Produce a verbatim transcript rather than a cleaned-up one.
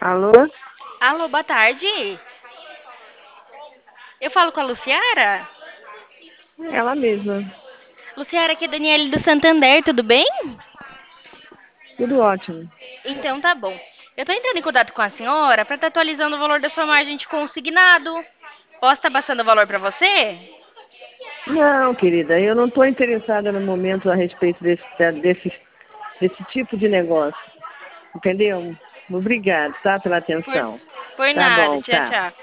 Alô? Alô, boa tarde. Eu falo com a Luciara? Ela mesma. Luciara, aqui é Daniele do Santander, tudo bem? Tudo ótimo. Então tá bom. Eu tô entrando em contato com a senhora para estar atualizando o valor da sua margem de consignado. Posso estar passando o valor para você? Não, querida, eu não estou interessada no momento a respeito desse, desse, desse tipo de negócio. Entendeu? Obrigada, tá, pela Por, atenção. por Tá nada. bom, Tchau, tá. tchau.